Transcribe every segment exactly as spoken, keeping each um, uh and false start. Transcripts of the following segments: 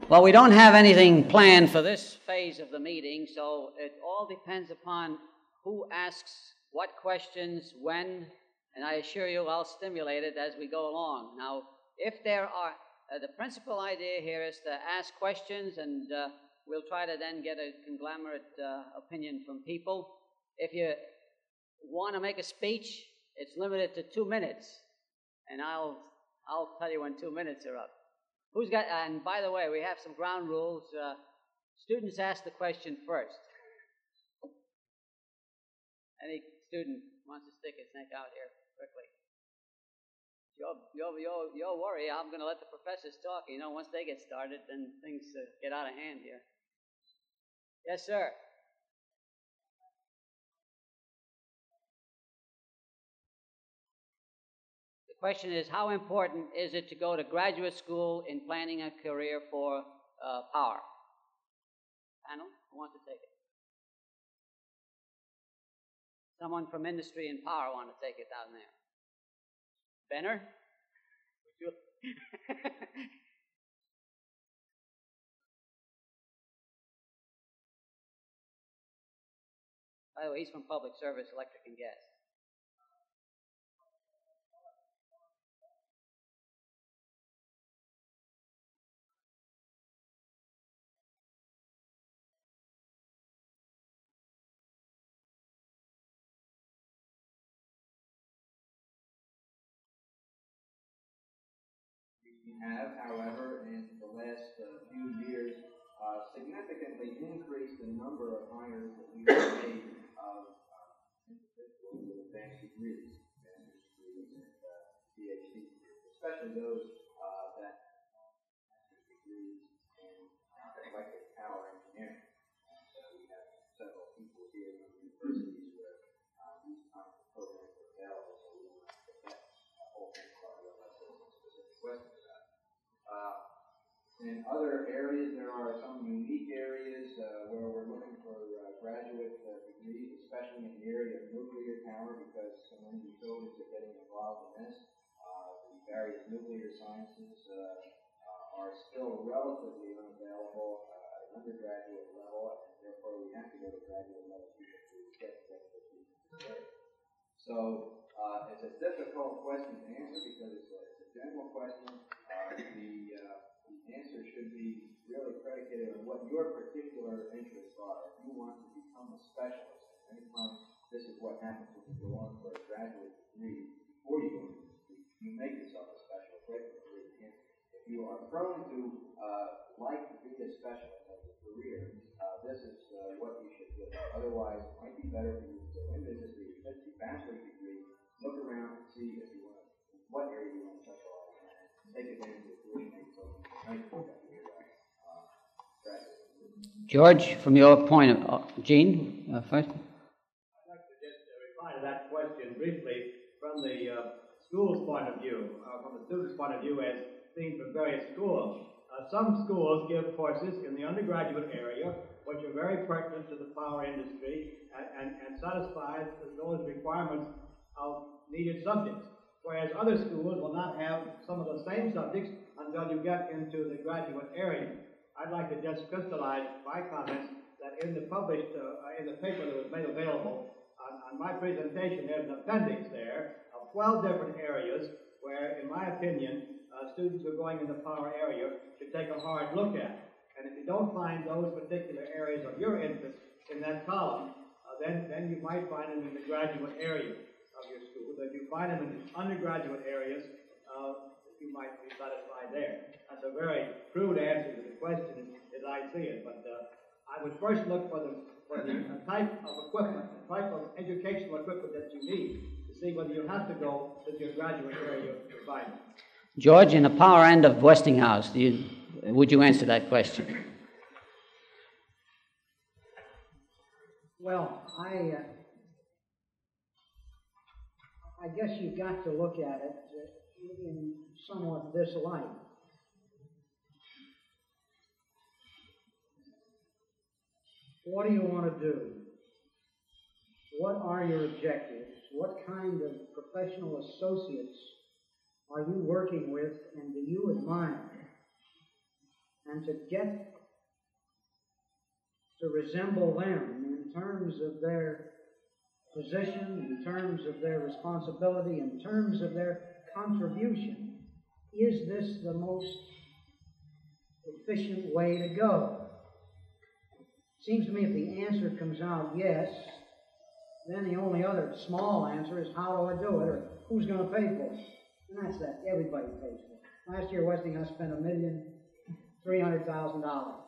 Well, we don't have anything planned for this phase of the meeting, so it all depends upon who asks what questions, when, and I assure you I'll stimulate it as we go along. Now, if there are, uh, the principal idea here is to ask questions, and uh, we'll try to then get a conglomerate uh, opinion from people. If you want to make a speech, it's limited to two minutes, and I'll, I'll tell you when two minutes are up. Who's got, and by the way, we have some ground rules. Uh, students ask the question first. Any student wants to stick his neck out here quickly. Your, your, your, your worry, I'm going to let the professors talk. You know, once they get started, then things uh, get out of hand here. Yes, sir. The question is, how important is it to go to graduate school in planning a career for uh, power? Panel, who wants to take it? Someone from industry and power want to take it down there. Benner? By the way, he's from Public Service, Electric and Gas. We have, however, in the last uh, few years, uh, significantly increased the number of hires that we have made of uh, individuals with advanced degrees, master's degrees, and uh, P H D degrees, especially those uh, that have master's degrees in uh, electric power engineering. And uh, we have several people here in the universities where uh, these kinds of programs are available, so we don't have to get that uh, whole thing started unless there's some specific questions. Uh, in other areas, there are some unique areas uh, where we're looking for uh, graduate uh, degrees, especially in the area of nuclear power, because so many utilities are getting involved in this. Uh, the various nuclear sciences uh, uh, are still relatively unavailable uh, at an undergraduate level, and therefore we have to go to graduate level to get the expertise in this area. So uh, it's a difficult question to answer because it's a, it's a general question. Uh, the, uh, the answer should be really predicated on what your particular interests are. If you want to become a specialist, at any time, this is what happens when you go on for a graduate degree. Before you go into the degree, you make yourself a specialist right from the very beginning. If you are prone to uh, like to be a specialist as a career, uh, this is uh, what you should do. Otherwise, it might be better for you to go into industry, get your bachelor's degree, look around and see if you want, what area you want to specialize in, and take advantage of the tuition program. George, from your point of uh, Gene, uh, first. I'd like to just uh, reply to that question briefly from the uh, school's point of view, uh, from the student's point of view as seen from various schools. Uh, some schools give courses in the undergraduate area which are very pertinent to the power industry and, and, and satisfy those requirements of needed subjects, whereas other schools will not have some of the same subjects until you get into the graduate area. I'd like to just crystallize my comments that in the published, uh, in the paper that was made available on, on my presentation, there's an appendix there of twelve different areas where, in my opinion, uh, students who are going in the power area should take a hard look at. And if you don't find those particular areas of your interest in that column, uh, then, then you might find them in the graduate area of your school. If you find them in the undergraduate areas, uh, you might be satisfied there. That's a very crude answer to the question as I see it, but uh, I would first look for the, for the uh, type of equipment, the type of educational equipment that you need to see whether you have to go to your graduate area to find it. George, in the power end of Westinghouse, do you, would you answer that question? Well, I, uh, I guess you've got to look at it in somewhat this light. What do you want to do? What are your objectives? What kind of professional associates are you working with and do you admire? And and to get to resemble them in terms of their position, in terms of their responsibility, in terms of their contribution, is this the most efficient way to go? It seems to me if the answer comes out yes, then the only other small answer is how do I do it, or who's going to pay for it? And that's that. Everybody pays for it. Last year, Westinghouse spent a million three hundred thousand dollars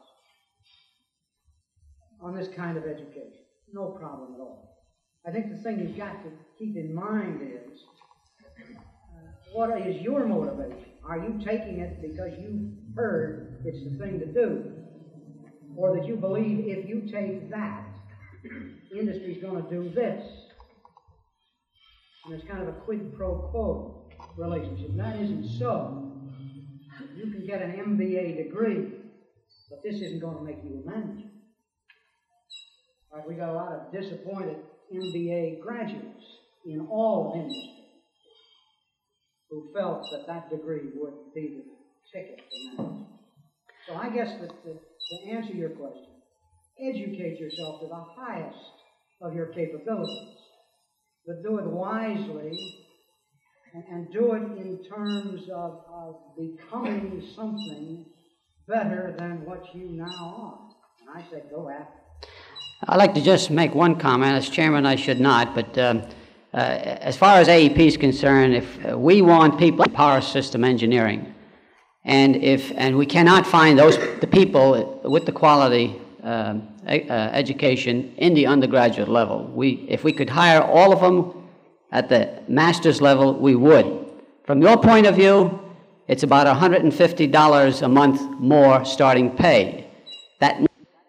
on this kind of education. No problem at all. I think the thing you've got to keep in mind is, uh, what is your motivation? Are you taking it because you heard it's the thing to do? Or that you believe if you take that, industry's going to do this? And there's kind of a quid pro quo relationship. That isn't so. You can get an M B A degree, but this isn't going to make you a manager. Right, we got a lot of disappointed M B A graduates in all of industry who felt that that degree would be the ticket to management. So I guess that, that to answer your question, educate yourself to the highest of your capabilities, but do it wisely and, and do it in terms of, of becoming something better than what you now are. And I said, go after it. I'd like to just make one comment. As chairman, I should not, but um, uh, as far as A E P is concerned, if uh, we want people in power system engineering, and if and we cannot find those the people with the quality um, e- uh, education in the undergraduate level, we if we could hire all of them at the master's level, we would. From your point of view, it's about one hundred fifty dollars a month more starting pay. That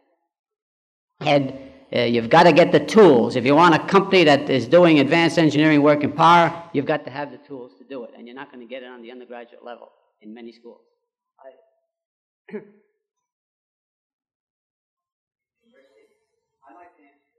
And uh, you've got to get the tools. If you want a company that is doing advanced engineering work in power, you've got to have the tools to do it, and you're not going to get it on the undergraduate level in many schools. I, I'd like to answer.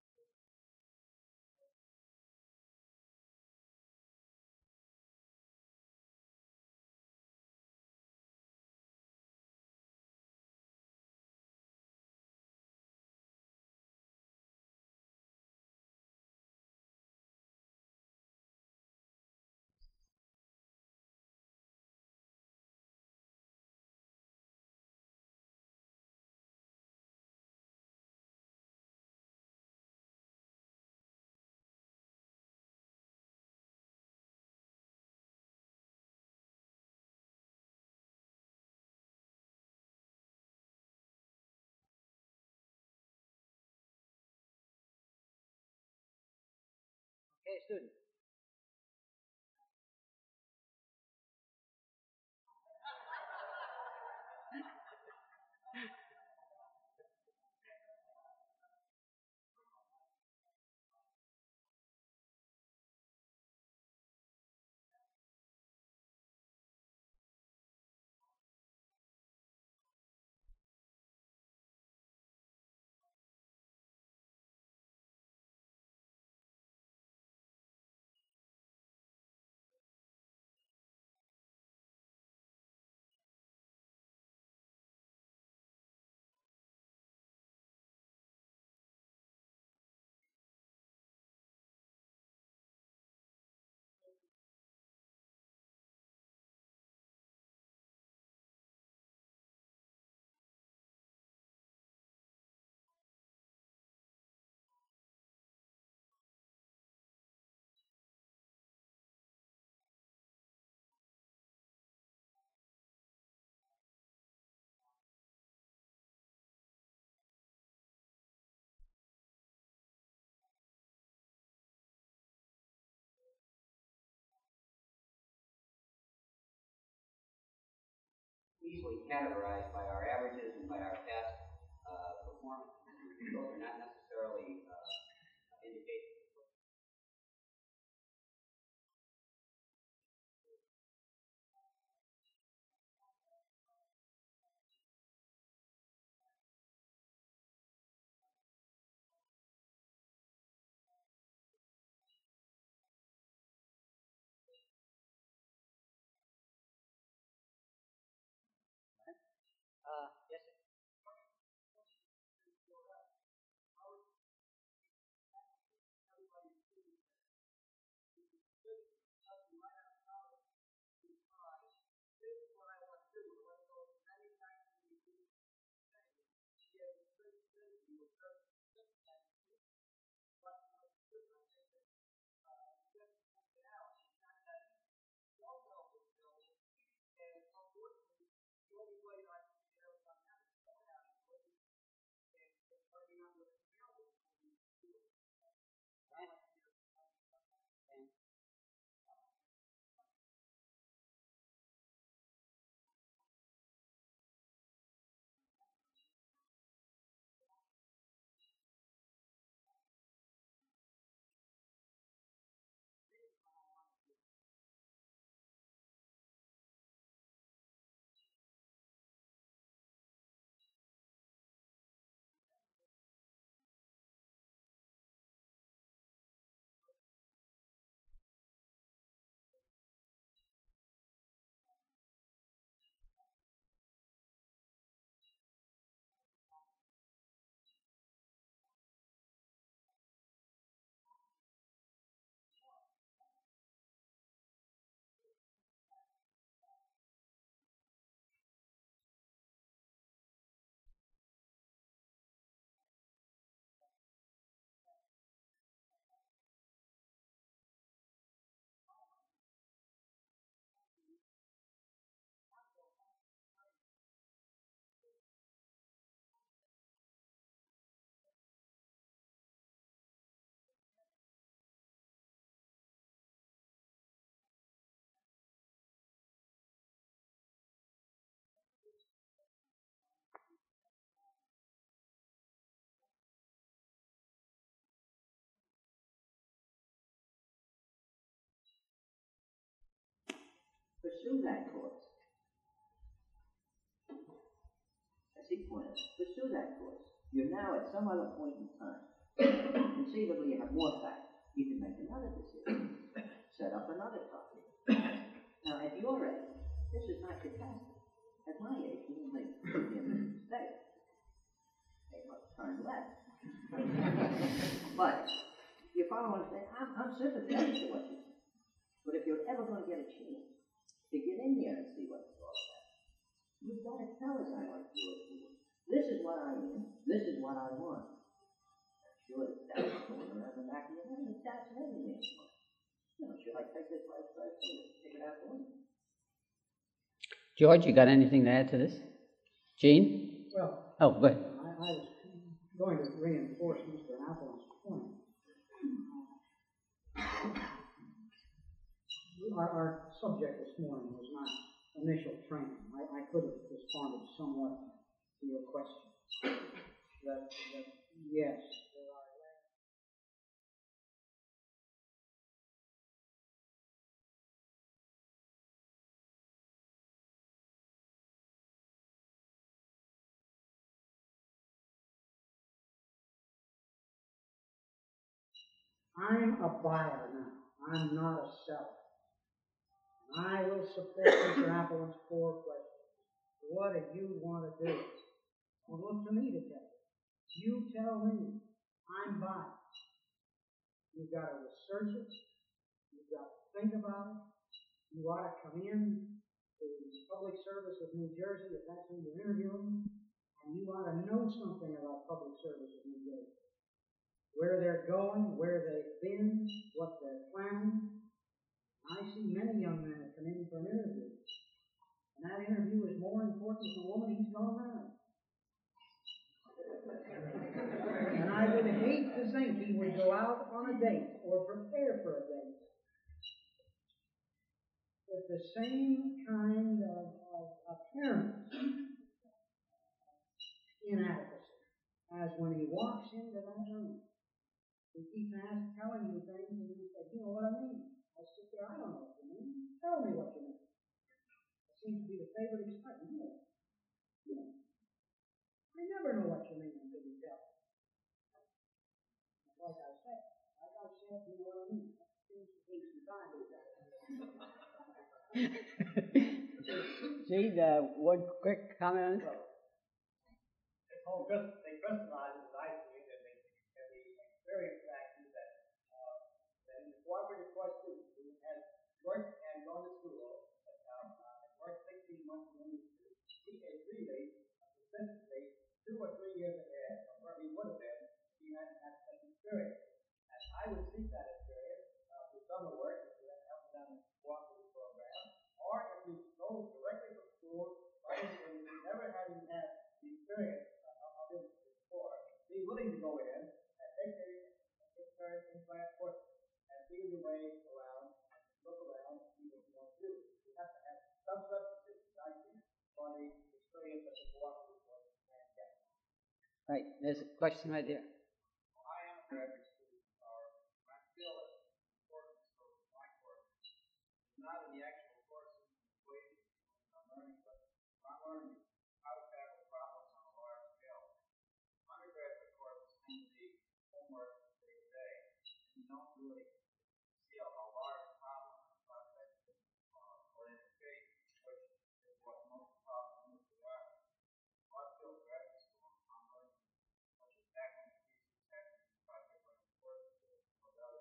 Okay, students. Easily categorized by our averages and by our past uh, performance. Those are not necessarily uh, indications. Uh, yes, sir. Pursue that course. As he pointed out, pursue that course. You're now at some other point in time. Conceivably, you have more facts. You can make another decision. Set up another topic. Now, at your age, this is not your task. At my age, you will make a mistake. Ain't much time left. But, you follow what I'm saying? I'm, I'm sympathetic to what you say. But if you're ever going to get a chance to get in here and see what it's all about, you've got to tell a guy like George Bush, this is what I am, this is what I want. I'm sure that that's going around the back of your head, and that's everything. You know, should I take this life first and take it out for you? George, you got anything to add to this? Gene? Well, Oh, go ahead. I, I was going to reinforce Mister Appleton's point. Our, our subject this morning was not initial training. I, I could have responded somewhat to your question. That, that yes, there are I'm a buyer now. I'm not a seller. I will support Mister Appleton's four questions. What do you want to do? Don't look to me to tell you. You tell me. I'm buying. You've got to research it. You've got to think about it. You ought to come in to the public service of New Jersey if that's who you're interviewing, and you ought to know something about public service of New Jersey. Where they're going, where they've been, what they're planning. I see many young men that come in for an interview, and that interview is more important to the woman he's going to marry. And I would hate to think he would go out on a date or prepare for a date with the same kind of, of appearance inadequacy as when he walks into that room. He keeps asking, telling you things, and you say, you know what I mean? I sit there, I don't know what you mean. Tell me what you mean. It seems to be the favorite expression. You know, you know. I never know what you mean until you tell me. Like I said, like I said, you know what I mean. That seems to take some time to tell. Gene, uh, one quick comment on it? Well, whole crystal, they crystallize it as I see it, and they, and the experience factors that, uh, that in the cooperative course student who has worked and gone to school, but, um, uh, worked sixteen months in the industry, he is really, consistently, two or three years ahead of where he would have been if he hadn't had such experience. And I would seek that experience uh, through summer work, if you help them in the cooperative program, or if you go directly from school, right in, never having had the experience of this before, be willing to go in and take the experience in class courses and feel your way around, look around, and see what you want to do. You have to have some substitute, I think, for the experience of the cooperative course can get. Right, there's a question right there. Well, I am a graduate student, or my skill is important for my course. It's not in the actual courses and equations I'm learning, but I'm learning how to tackle problems on a large scale. Undergraduate courses tend to be homework day to day, and you don't really see a, a large problem in a project uh, or in a case, which is what most problems usually are. Well, I feel graduate school, I'm learning such as tackling issues, tackling project learning courses, or other.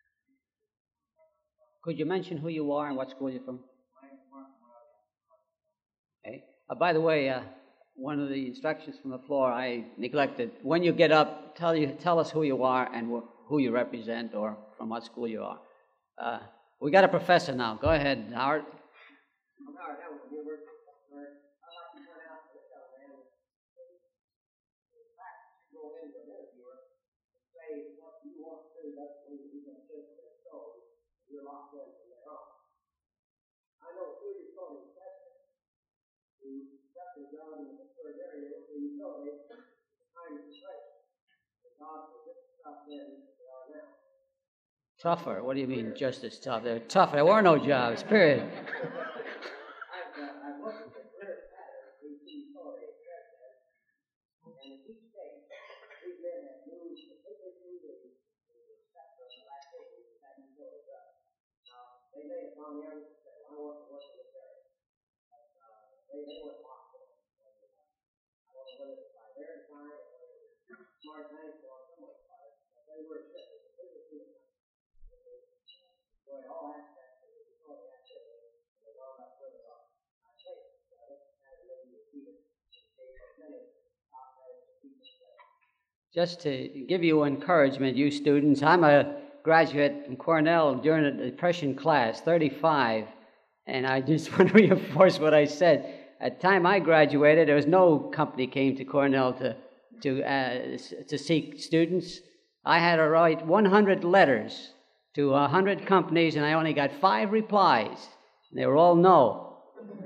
Could you mention who you are and what school you're from? My name is Mark Morelli. Okay. Uh, by the way, uh, one of the instructions from the floor I neglected. When you get up, tell you tell us who you are and wh- who you represent or from what school you are. Uh, we got a professor now. Go ahead, Howard. I'm Howard Hamilton, University of Pittsburgh. I'd like to point out to this young man that the fact that you go into an interviewer and say what you want to do doesn't mean that you're going to finish their story. You're locked in from there on. I know a few utility professors who got their job in the Pittsburgh area with the utility at the time of the crisis. The jobs were just as tough then as they are now. Tougher. What do you mean, just as tough? They're tough. There were no jobs, period. I've, uh, I've looked at the career pattern through the utility executives, and in each state, these men have moved completely through the, the spectrum of activities that utility does. Now, they may have gone there and said, well, I want to work in this area. But uh, they, they weren't locked in. And, uh, I don't know whether it was by their design or whether it was smart management on someone's part, but they were shifted. They were doing that. Enjoyed all aspects of the utility activity, and they wound up living up. I think that this has maybe repeated in the case of many top management people today. Just to give you encouragement, you students, I'm a graduate from Cornell during the Depression class, thirty-five, and I just want to reinforce what I said. At the time I graduated, there was no company came to Cornell to to uh, to seek students. I had to write one hundred letters to one hundred companies, and I only got five replies. They were all no.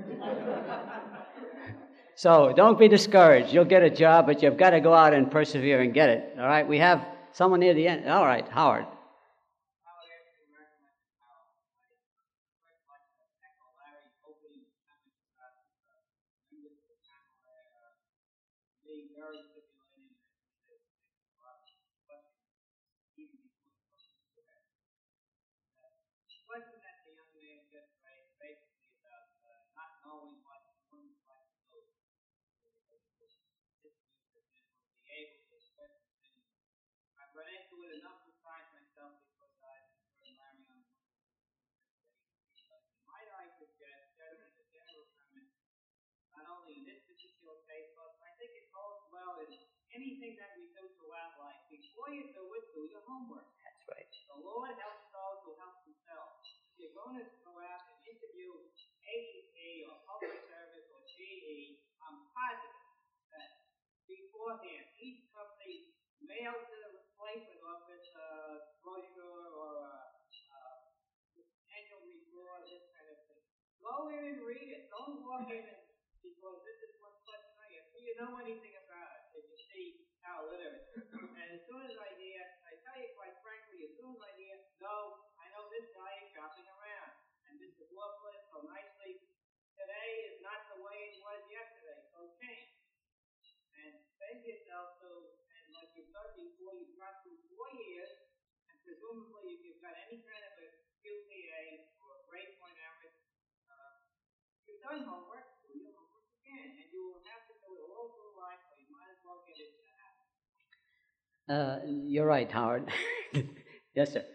So don't be discouraged. You'll get a job, but you've got to go out and persevere and get it. All right? We have someone near the end. All right, Howard. I would actually recommend how I quite like to echo Larry's opening comments about uh, members of the panel uh, being very stimulating and actually a lot of questions even before the question is asked. The question that the young man just raised basically about uh, not knowing what one would like to do. This means that they will be able to express opinions. I've run into it a number of times myself because I've heard Larry on might I suggest, just as a general comment, not only in this particular case, but I think it holds well in anything that we do throughout life. Before you do it, do your homework. That's right. The Lord helps those who help themselves. If you're going to go out and interview A E P or Public Service or G E, I'm positive that beforehand, each company mails to the replacement office a brochure or a uh, annual report, this kind of thing. Go in and read it. Don't walk in and, because this is one question I get. Do you know anything about it? Did you see our literature? And as soon as I hear, I tell you quite frankly, as soon as I hear, no, I know this guy is shopping around. And Mister Wolf put it so nicely, today is not the way it was yesterday, so change. And save yourself to, and like you've done before, you've got through four years, and presumably if you've got any kind of a Q P A or a grade point average, uh, you've done homework, do your homework again, and you will have to do it all through life, so you might as well get Uh, you're right, Howard. Yes, sir.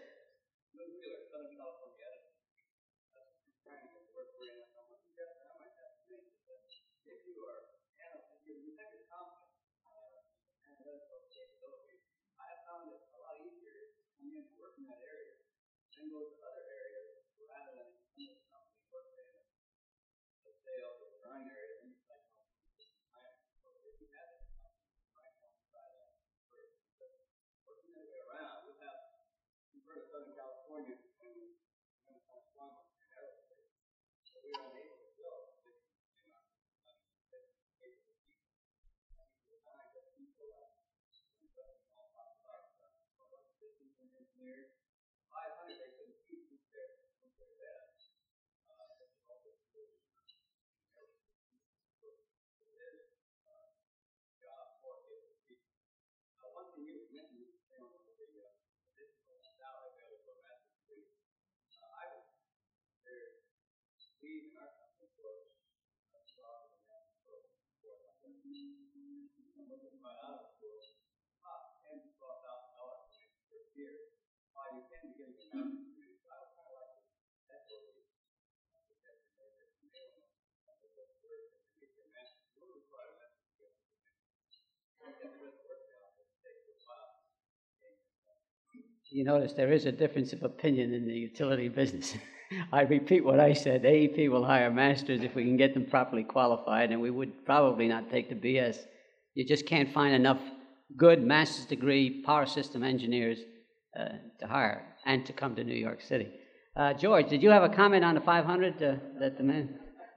You notice there is a difference of opinion in the utility business. I repeat what I said. A E P will hire masters if we can get them properly qualified, and we would probably not take the B S. You just can't find enough good master's degree power system engineers uh, to hire and to come to New York City. Uh, George, did you have a comment on the five hundred uh, that the man?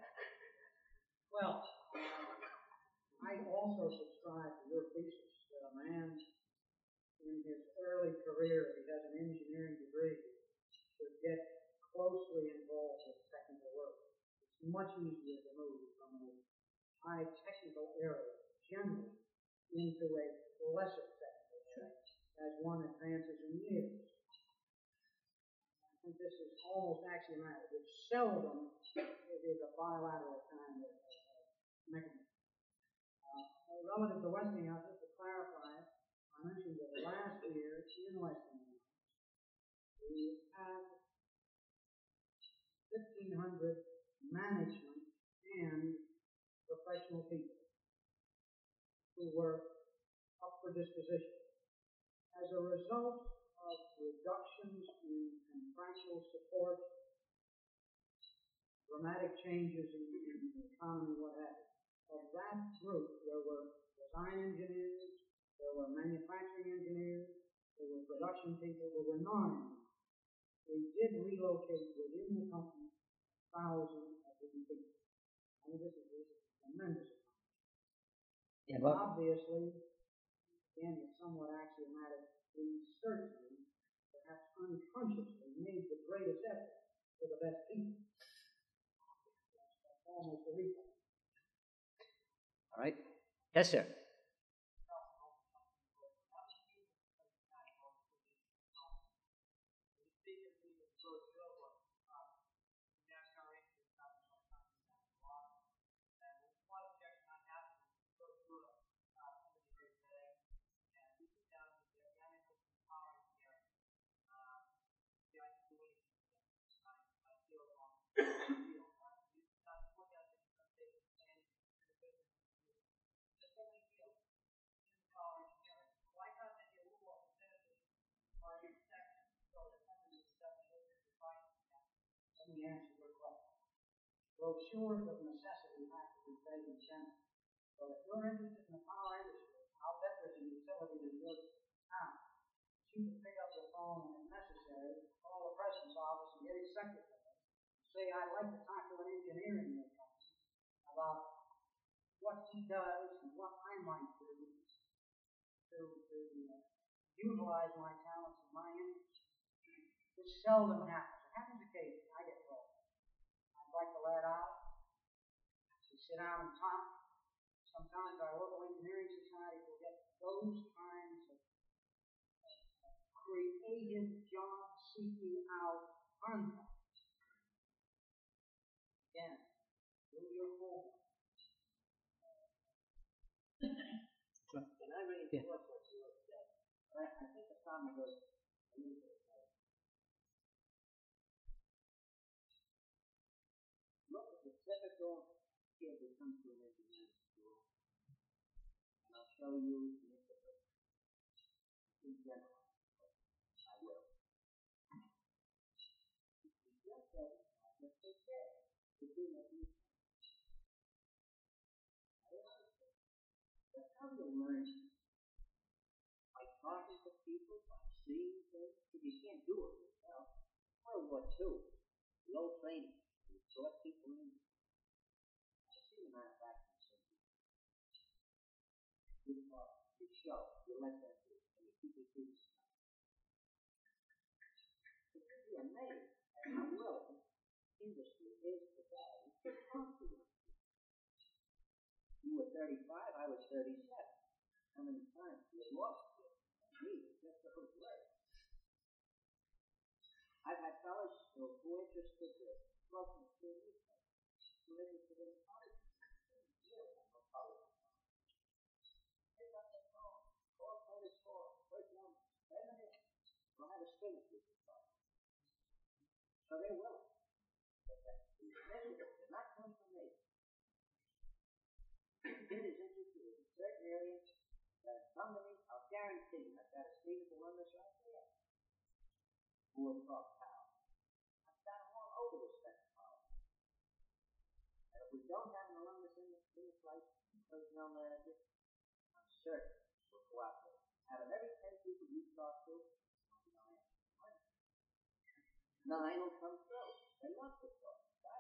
Well, I also subscribe to your thesis that a man in his early career, if he has an engineering degree, should get closely involved with technical work. It's much easier to move from a high technical area generally into a lesser technical area as one advances in years. I think this is almost axiomatic. It's seldom it is a bilateral kind of mechanism. Uh, relative to Westinghouse, just to clarify, I mentioned that last year in Westinghouse, we had fifteen hundred management and professional people who were up for disposition. As a result of reductions in contractual support, dramatic changes in, in the economy, what have you, of that group, there were design engineers, there were manufacturing engineers, there were production people, there were non-engineers. We did relocate within the company a thousand of these people. I mean, this is, this is tremendous. Yeah, but obviously, again, it's somewhat axiomatic. We certainly, perhaps unconsciously, made the greatest effort for the best people. That's almost a recall. All right. Yes, sir. Let me answer your question. Brochures of necessity have to be paid in general. So if you're interested in the power industry, I'll bet there's a utility in your town. You can pick up the phone and, if necessary, call the president's office and get his secretary. Say, I'd like to talk to an engineer in your company about what he does and what I might do to, to uh, utilize my talents and my interests. This seldom happens. It happens occasionally. I get told. I'd like to let out. We sit down and talk. Sometimes our local engineering society will get those kinds of creative job seeking out contacts. Again, do your homework. Can I reinforce what you have said? farmer goes, a little bit later. Look at the typical kid who comes to an engineering school, and I'll show you an example. In general, I will. He just doesn't have what they say to do what you say. That's how you learn. By talking to people, by seeing things. If you can't do it yourself, World War Two, the old training, you brought people in. I see the manufacturing system. You talk, you show, you let them do it, and you keep your kids. It could be amazed at how willing industry is today to talk to you. You were thirty-five, I was thirty-seven. How many times you lost it? Me, just those words. I've had fellows who are interested in local students, who are interested in college. Pick up the phone, call Curtis Hall, wait one, wait a minute. We'll have a student with you. So they're willing. But that's the initiative. They're not coming from me. Kid is interested in certain areas that come to me, I'll guarantee you, I've got a student who run this right there who will talk power. I've got them all over the spectrum power. And if we don't have an alumnus in the, in the place, personnel manager, I'm certain we'll cooperate. Out of every ten people you talk to, nine will come through. They love to talk.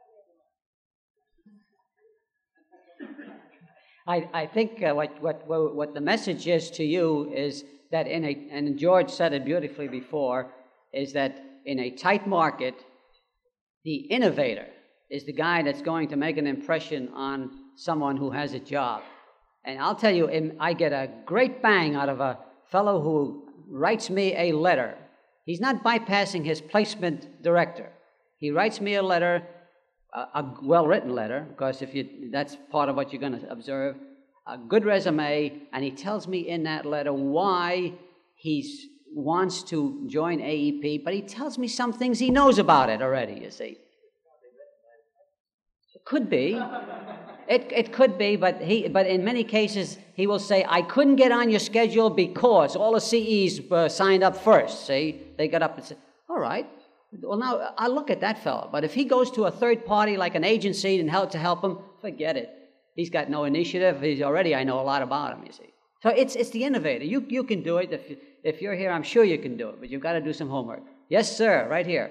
I, I think uh, what, what, what the message is to you is that in a, and George said it beautifully before, is that in a tight market, the innovator is the guy that's going to make an impression on someone who has a job. And I'll tell you, I get a great bang out of a fellow who writes me a letter. He's not bypassing his placement director. He writes me a letter, a, a well-written letter, because if you, that's part of what you're going to observe, a good resume, and he tells me in that letter why he wants to join A E P, but he tells me some things he knows about it already, you see. It could be. It, it could be, but he. But in many cases, he will say, I couldn't get on your schedule because all the C Es uh, signed up first, see? They got up and said, all right. Well, now, I look at that fellow. But if he goes to a third party like an agency and help to help him, forget it. He's got no initiative. He's already, I know a lot about him, you see. So it's it's the innovator. You you can do it. If, you, if you're here, I'm sure you can do it. But you've got to do some homework. Yes, sir, right here.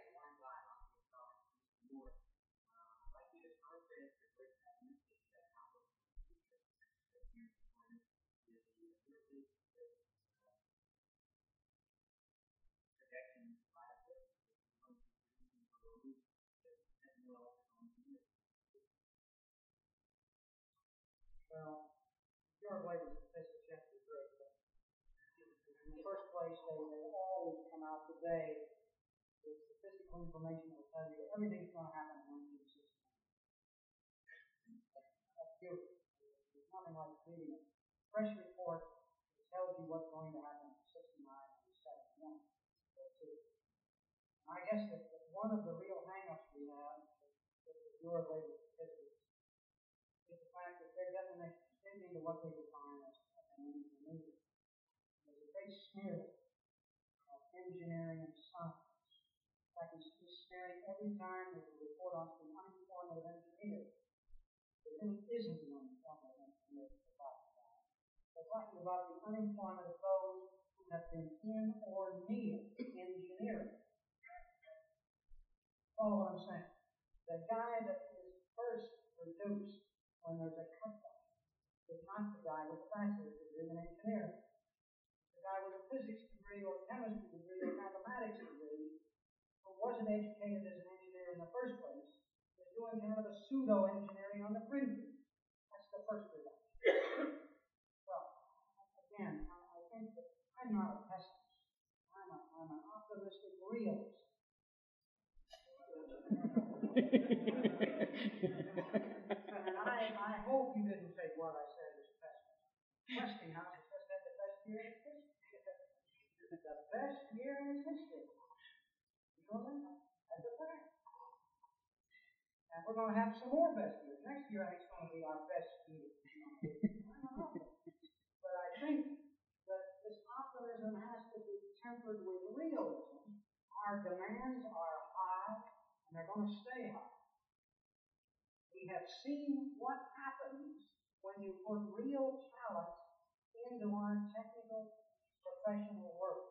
Well, your way was the best attempt to great. In the first place, they, they always come out today with statistical information that will tell you that everything's going to happen in nineteen sixty-nine. That's beautiful. There's nothing like reading a fresh report that tells you what's going to happen in sixty-nine and seventy-one. And I guess that, that one of the real hang-ups we have with your way with statistics is the fact that their definition is tending to what they define as an engineer. There's a great smear of engineering and science. In fact, it's smearing every time there's a report on the unemployment of engineers. There really isn't an unemployment of engineers we're talking about. We're talking about the unemployment of those who have been in or near engineering. Follow what I'm saying. The guy that is first reduced when there's a cutback is not the guy with a bachelor's degree in engineering. The guy with a physics degree or chemistry degree or mathematics degree who wasn't educated as an engineer in the first place is doing kind of a pseudo-engineering on the fringes. That's the first reduction. Well, again, I, I think that I'm not a pessimist. I'm, a, I'm an optimistic realist. And I, I hope you didn't take what I said as pessimist. Westinghouse has just had the best year in history. The best year in his history. You know that? That's a fact. And we're going to have some more best years. Next year, I think, is going to be our best year. I don't know. But I think that this optimism has to be tempered with realism. Our demands are high, and they're going to stay high. We have seen what happens when you put real talent into our technical professional work.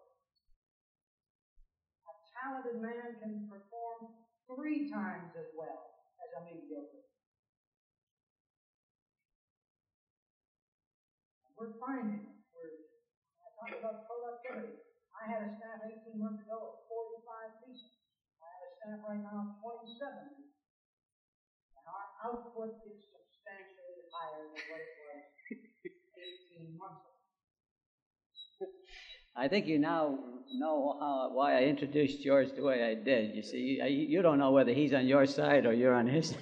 A talented man can perform three times as well as a mediocre. We're finding it. We're, I talked about productivity. I had a staff eighteen months ago of forty-five people. I have a staff right now of twenty-seven people. And our output is substantially higher than what it was eighteen months ago. I think you now know how, why I introduced George the way I did. You see, you, you don't know whether he's on your side or you're on his.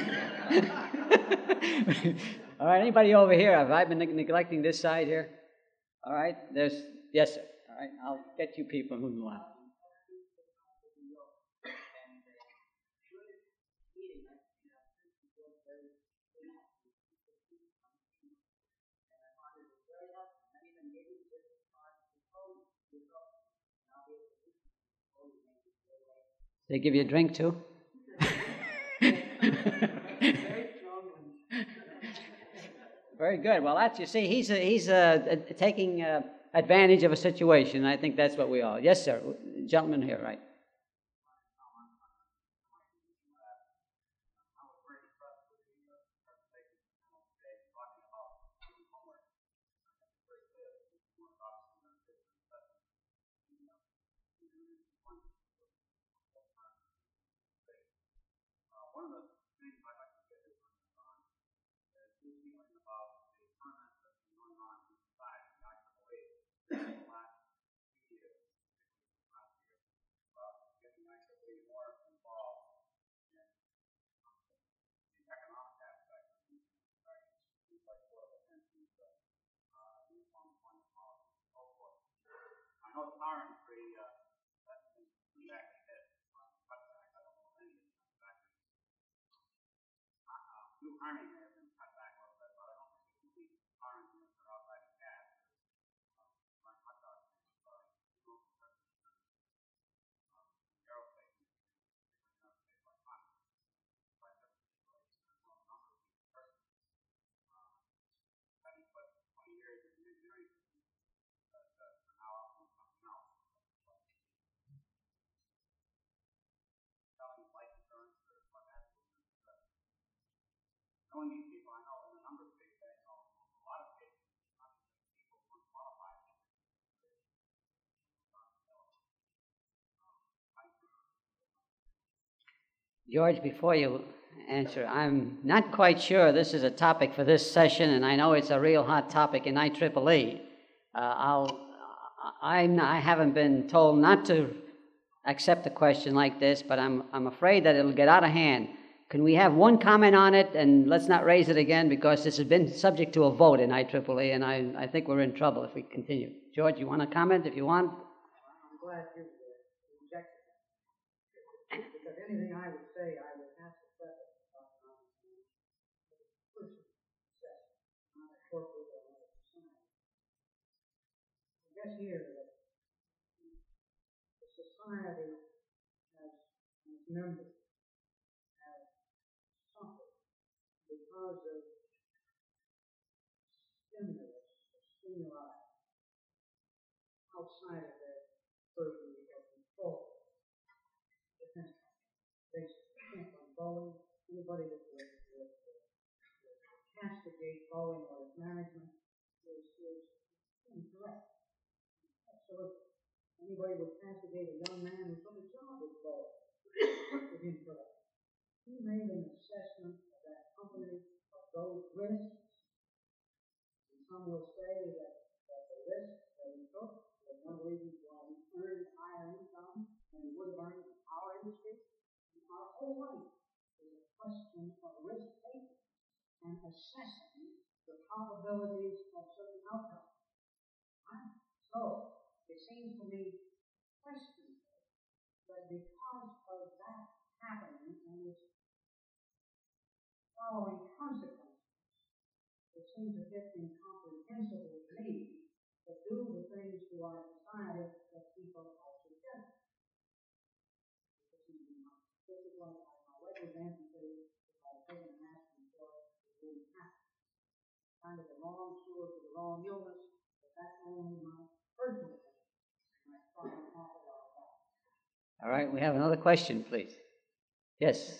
All right, anybody over here? Have I been neg- neglecting this side here? All right, there's, yes, sir. All right, I'll get you people moving along. They give you a drink too? Very good. Well, that's, you see, he's uh, he's uh, taking uh, advantage of a situation. I think that's what we all. Yes, sir. Gentleman here, right? One of the things I'd like to get his comments on is his feeling about the comments that have been going on in society, I believe, in the last few years, particularly last year, about getting actively more involved in the economic aspect of these things, things like affordable pensions, uh, uniform employment policy, and so forth. I know the power industry, uh, that's been exactly hit on cutbacks. I don't know if any of them exactly. New hiring may have been cut back a little bit, but I don't think the complete power engineers are outside the gas. Um, like hot dogs, uh, aerospace industry, particularly aerospace like hot dogs, quite different situation. There's no number of these persons. Um, having put twenty years in the engineering business, but uh, now I'm doing something else. Selling life insurance or what have you. Knowing these people, I know in a number of states, I know a lot of states, not just people who are qualified. George, before you answer, I'm not quite sure this is a topic for this session, and I know it's a real hot topic in I triple E. Uh, I'll, I'm, I haven't been told not to accept a question like this, but I'm, I'm afraid that it'll get out of hand. Can we have one comment on it, and let's not raise it again, because this has been subject to a vote in I triple E, and I, I think we're in trouble if we continue. George, you want to comment if you want? I'm glad you rejected that. Because anything I would say, I would have to preface on personal success, not a corporate or another society. I guess here that the society has, has members have suffered because of stimulus or stimuli outside of their purview or control. Basically, on Boeing, anybody that would, would, would castigate Boeing or its management is, is incorrect. Absolutely. Anybody would castigate a young man who took a job with Boeing is incorrect. He made an assessment of that company, of those risks. And some will say that, that the risks that he took was one of the reasons why he earned higher income than he would have earned in our industry. Our whole life is a question of risk-taking and assessing the probabilities of certain outcomes. Right? So, it seems to me questionable that because of that happening and its following consequences, it seems a bit incomprehensible to me to do the things to our society that people are suggesting. This is what I, my representative says, if I was taking an aspirin for it, it wouldn't happen. Kind of the wrong cure for the wrong illness, but that's only my personal opinion. And I try to talk about that. All right, we have another question, please. Yes.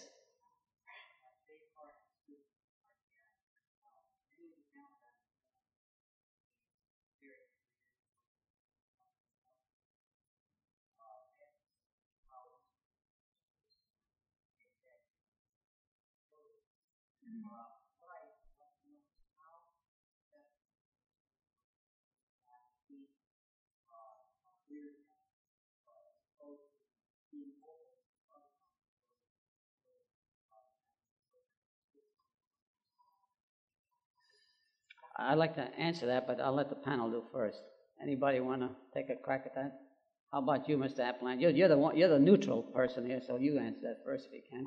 I'd like to answer that, but I'll let the panel do first. Anybody want to take a crack at that? How about you, Mister Appleton? You're, you're the one, you're the neutral person here, so you answer that first if you can.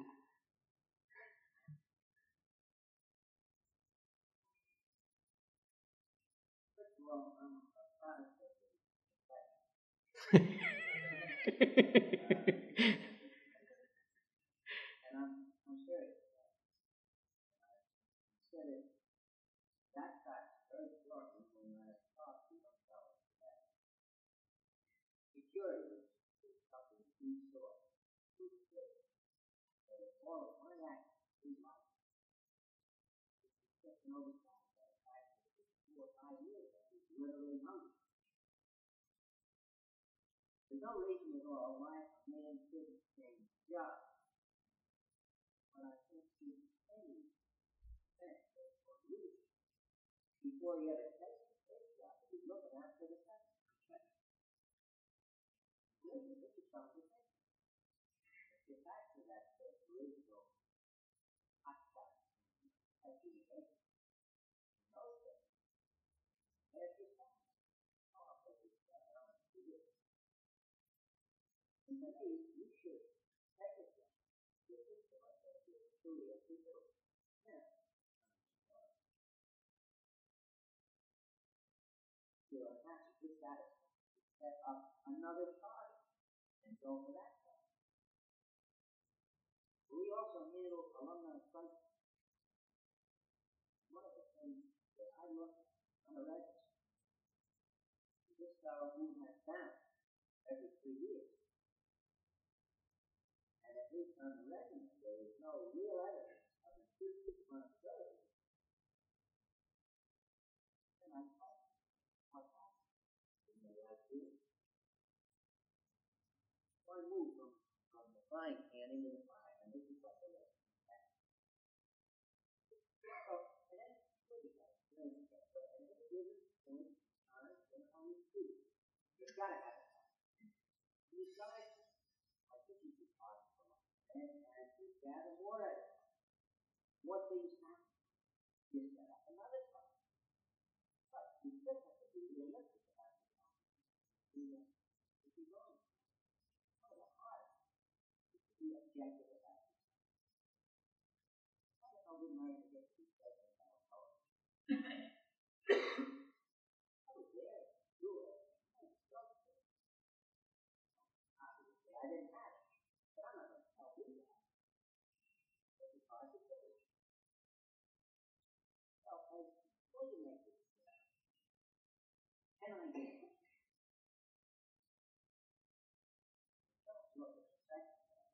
And I'm, I'm serious. I said it, that fact very bluntly when I talked to young fellows today. Security is something we saw. We did. But it's all of my actions in life. It's just an oversight that I practiced for four or five years. I was literally hungry. There's no reason at all why a man shouldn't change jobs. But I can't see any sense or reason before he ever takes the first job to be looking out for the second. Listen, this is something. Get back to that original hot shot education. No, sir. There's your son. Oh, I'll put this guy on to you. And to me, you should take a job. Give this to myself. Give it to you. Give it to you. Yeah. You're happy to satisfy. Set up another party and go for that party. We also handle alumni crisis. One of the things that I look at on the register, this fellow who has down every three years. And at least on the register, there is no real evidence of increased responsibility. And I thought, what happened? In the right year. So I moved from, from the frying pan into the fire, and this is what the register has. So, and then, look at that. At any given point in time, they're on the street. You've got to have a time. Besides, I think you should talk to them. And as you gather more evidence, what things happen, you set up another time. But you still have to be realistic about it. If you're going, one of the hardest is to be objective about it. I don't know who might ever get to be president about college. I was there, do it, and don't do it. Obviously, I didn't have it, but I'm not going to tell you that. It's hard to do. So, I told you make this decision. And I did. Don't look at the second one.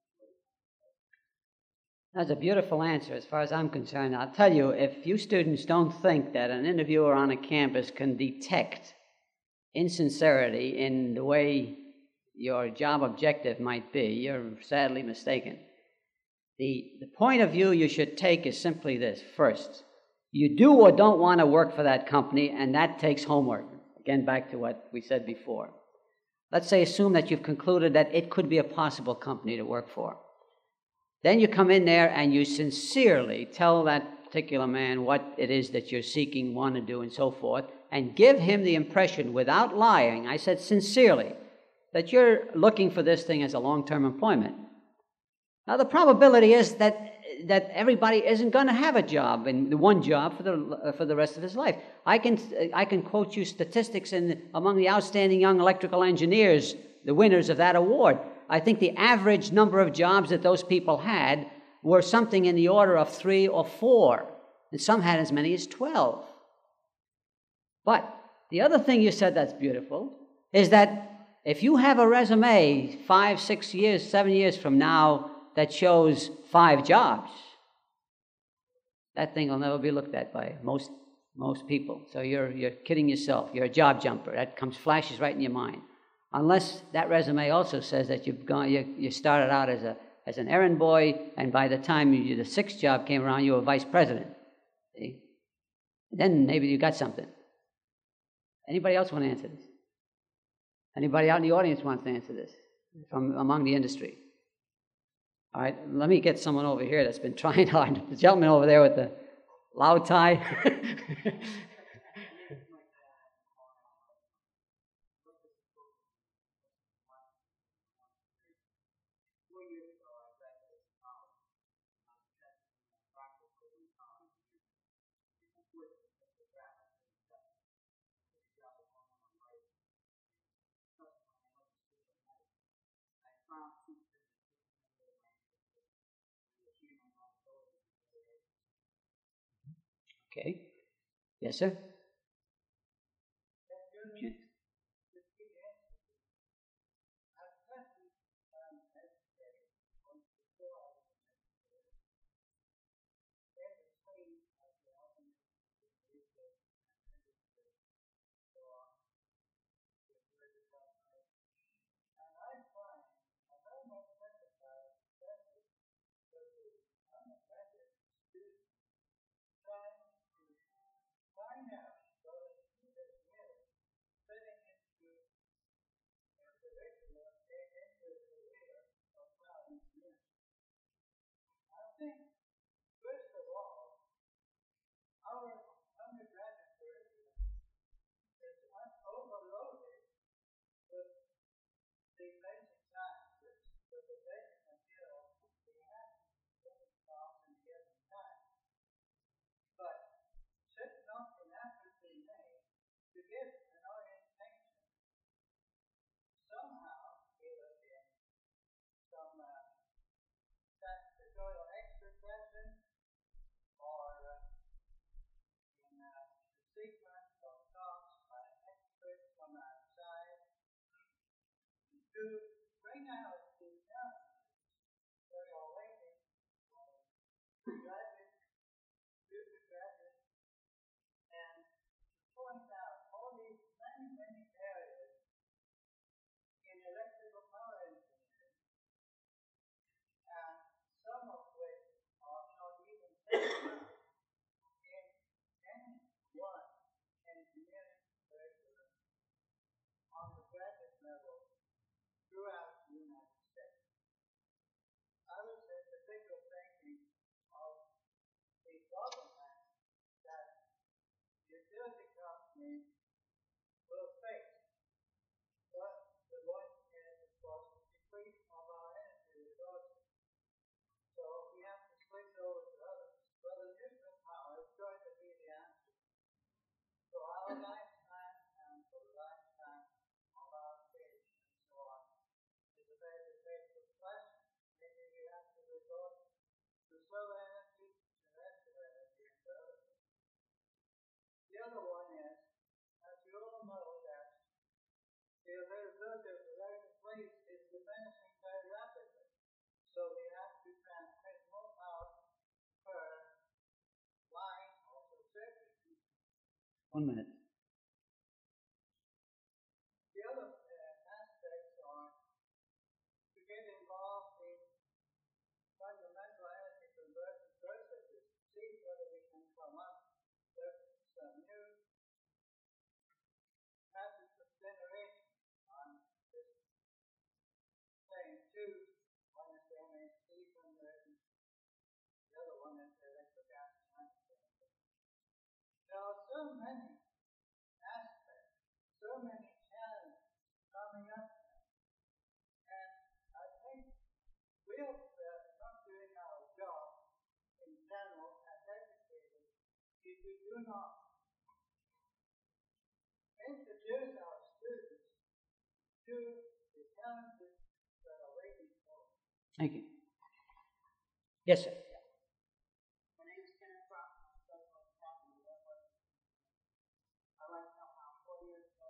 That's a beautiful answer as far as I'm concerned. I'll tell you, if you students don't think that an interviewer on a campus can detect insincerity in the way your job objective might be, you're sadly mistaken. The, the point of view you should take is simply this. First, you do or don't want to work for that company, and that takes homework. Again, back to what we said before. Let's say, assume that you've concluded that it could be a possible company to work for. Then you come in there and you sincerely tell that particular man what it is that you're seeking, want to do, and so forth, and give him the impression, without lying, I said sincerely, that you're looking for this thing as a long-term employment. Now, the probability is that that everybody isn't going to have a job, and one job for the uh, for the rest of his life. I can I can quote you statistics in among the outstanding young electrical engineers, the winners of that award. I think the average number of jobs that those people had were something in the order of three or four, and some had as many as twelve. But the other thing you said that's beautiful is that if you have a resume five, six years, seven years from now that shows five jobs, that thing will never be looked at by most most people. So you're you're kidding yourself. You're a job jumper. That comes flashes right in your mind. Unless that resume also says that you've gone, you, you started out as a as an errand boy, and by the time you, the sixth job came around, you were vice president. See? Then maybe you got something. Anybody else want to answer this? Anybody out in the audience wants to answer this from among the industry? All right, let me get someone over here that's been trying hard. The gentleman over there with the loud tie. Okay. Yes, sir? One minute. we do not introduce our students to the challenges that are waiting for us. Thank you. Yes, sir. My name is Kenneth Cross. I'm a social captain of that work. I like to help out four years ago.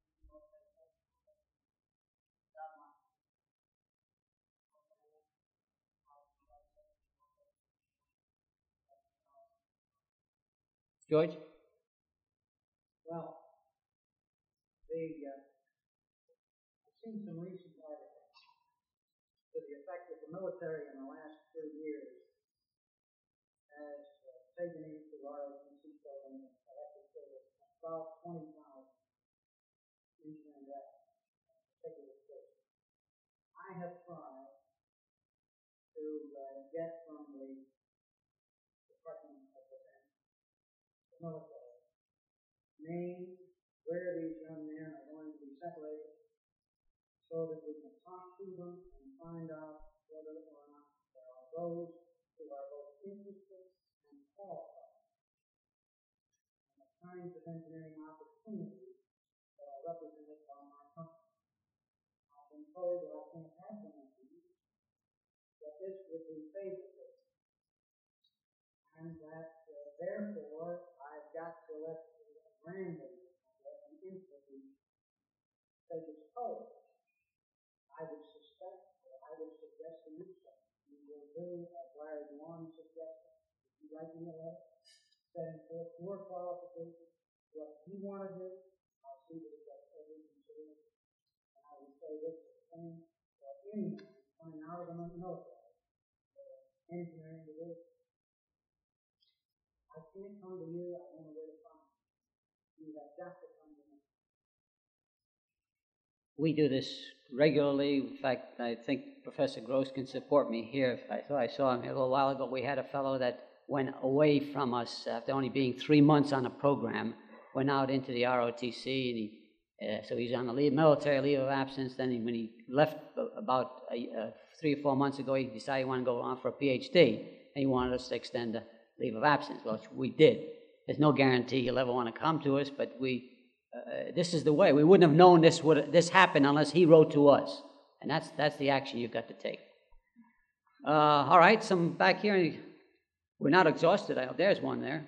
George? Well, the, uh, I've seen some recent articles to the effect that the military in the last three years has uh, taken into our R O T C program and electric service about twenty thousand engineering graduates, particular courses. I have tried to uh, get from the Department of Defense, the military, name where these young men are going to be separated so that we can talk to them and find out whether or not there are those who are both interested and qualified in the kinds of engineering opportunities that are represented by my company. I've been told that I can't have them in these, that this would be favorable, and that uh, therefore I've got to let random and instantly take its toll. I would suspect, or I would suggest to you, sir, you will do as Larry Warren suggested. If you write me a letter, setting forth your qualifications, what you want to do, I'll see that it gets every consideration. And I would say this is the same for anyone coming out of the military, uh, engineering division. I can't come to you, I don't know where to find you. You have got to come to me. We do this regularly. In fact, I think Professor Gross can support me here. I thought I saw him a little while ago. We had a fellow that went away from us after only being three months on a program, went out into the R O T C, and he, uh, so he's on a leave, military leave of absence. Then he, when he left about uh, three or four months ago, he decided he wanted to go on for a P H D, and he wanted us to extend the leave of absence, which we did. There's no guarantee he'll ever want to come to us, but we, uh, this is the way. We wouldn't have known this would this happened unless he wrote to us, and that's that's the action you've got to take. Uh, all right, some back here. We're not exhausted. I hope there's one there.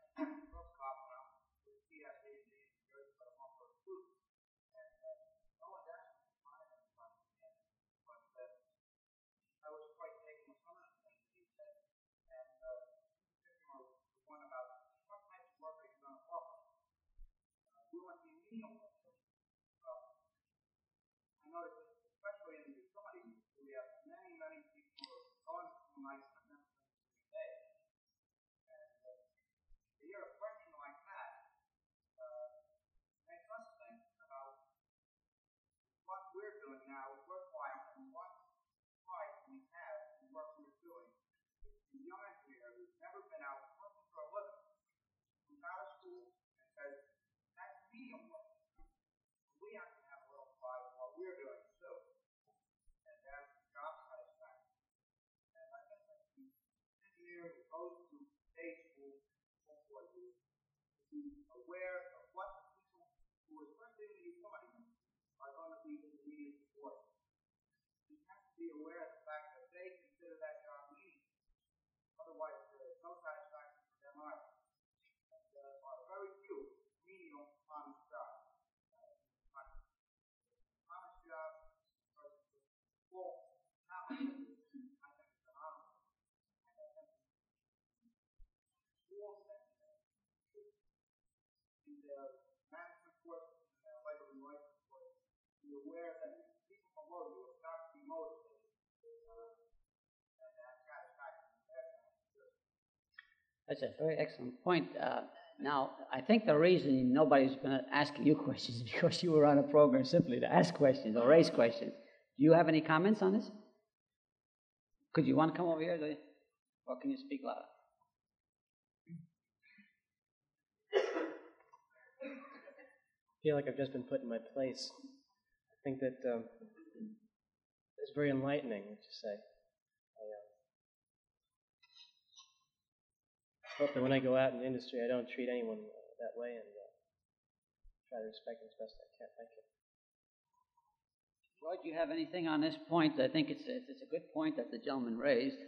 I noticed, especially in the utilities, we have many, many people who are going through nice every day. And uh, to hear a question like that uh, makes us think about what we're doing now is worthwhile and what pride we have in what we're doing. The young engineer who's never been out working for a living, who's out of school, and says, that's medium work. We have to have a little pride in what we're doing too. And that's job satisfaction. And I think that the engineer who goes to day school, hopefully, to be aware of what the people who, especially in the utilities, are going to be in the immediate support. You have to be aware of the fact that they consider that job meaningful. Otherwise, there's no satisfaction for them either. And there are very few menial honest jobs. Honest job versus full honest, I think it's an honor. And I think schools that in their management courses and their labor relations courses, be aware that people below you have got to be motivated uh, and have satisfaction in their job. That's a very excellent point. Uh, now, I think the reason nobody's been asking you questions is because you were on a program simply to ask questions or raise questions. Do you have any comments on this? Could you want to come over here, or can you speak louder? I feel like I've just been put in my place. I think that um, it's very enlightening, what you say. I, uh, hope that when I go out in the industry, I don't treat anyone uh, that way, and uh, try to respect them as best I can. Thank you. Roy, do you have anything on this point? I think it's a, it's a good point that the gentleman raised.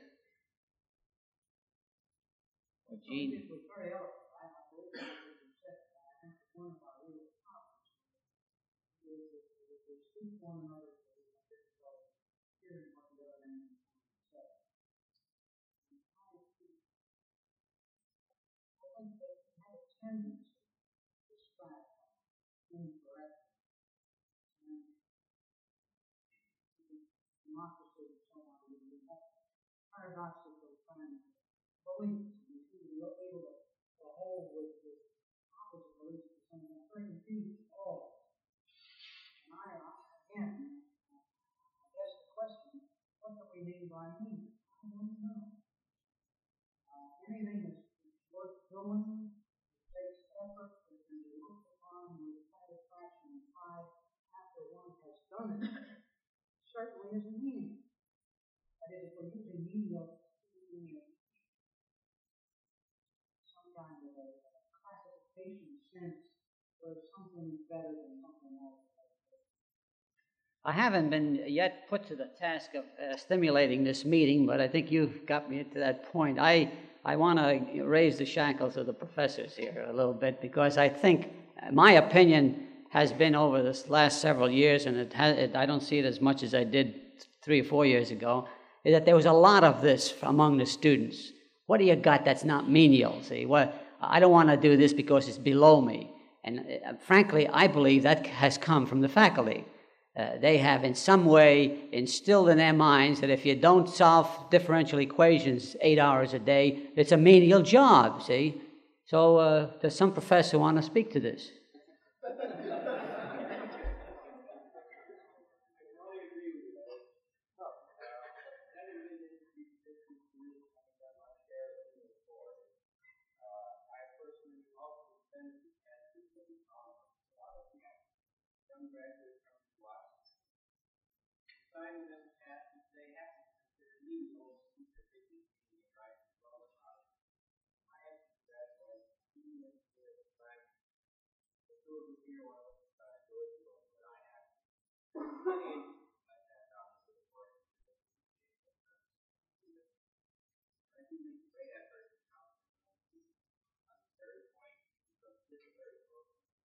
Or Gene? It was very eloquent. I I believe that was success. I think one of our real problems is that we speak one another to the difficult hearing what the other man says. I think that we have a tendency to strive incorrectly. And democracy and so on, we have paradoxical kind of beliefs. We see we are able to, to hold with, with opposite beliefs at the same time. Very confused all. And I, again, I guess the question, what do we mean by meaning? I don't know. Uh, anything that's worth doing, takes effort, that can be looked upon with satisfaction and pride after one has done it, certainly is a meaning. That is, if we're using media in some kind of a classification sense, where something is better than something else. I haven't been yet put to the task of uh, stimulating this meeting, but I think you've got me to that point. I, I want to raise the shackles of the professors here a little bit, because I think my opinion has been over this last several years, and it has, it, I don't see it as much as I did three or four years ago, is that there was a lot of this among the students. What do you got that's not menial? See, well, I don't want to do this because it's below me. And uh, frankly, I believe that has come from the faculty. Uh, they have in some way instilled in their minds that if you don't solve differential equations eight hours a day, it's a menial job, see? So uh, does some professor want to speak to this? Signing them tests, they have to consider menial specifically being right as well as others. My answer to that was, even if the fact the schools of here want to decide to do it, but I have to. Like that, obviously, of course. I do make a great effort to come to the third point, because this is very close.